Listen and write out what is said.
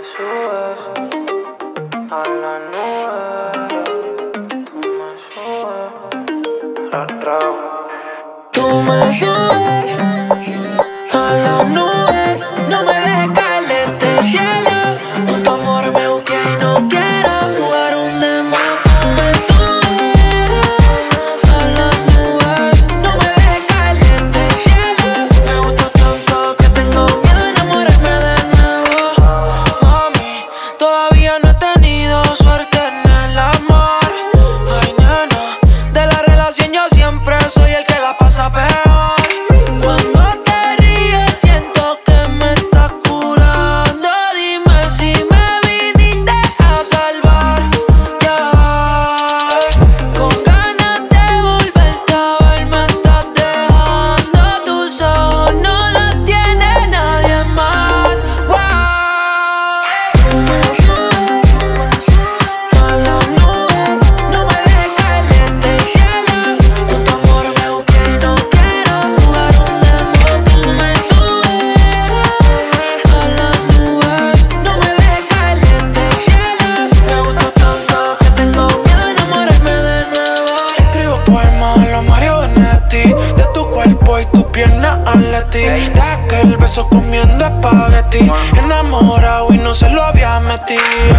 subes a la nube, tú me subes, Tú me subes a la nube, no me dejes caer de este cielo. Con tu amor me busqué y no quiero jugar un demo. Tú me subes a las nubes, no me dejes caer de este cielo. Me gustó tanto que tengo miedo de enamorarme de nuevo. Mami, todavía no he tenido suerte en el amor. Ay, nena, de la relación yo siempre soy el que la pasa peor. Cuando te ríes siento que me estás curando. Dime si me viniste a salvar, yeah. Con ganas de volverte a ver me estás dejando. Tus ojos no los tiene nadie más, wow. Tú me subes a la nube, no me dejes caer de este cielo. Con tu amor me busqué y no quiero jugar un demo. Tú me subes a las nubes, no me dejes caer de este cielo. Me gustó tanto que tengo miedo de enamorarme de nuevo. Escribo poemas a la Mario Benedetti, de tu cuerpo y tu pierna Leti, de aquel beso comiendo espagueti. Enamorado y no se lo había metido.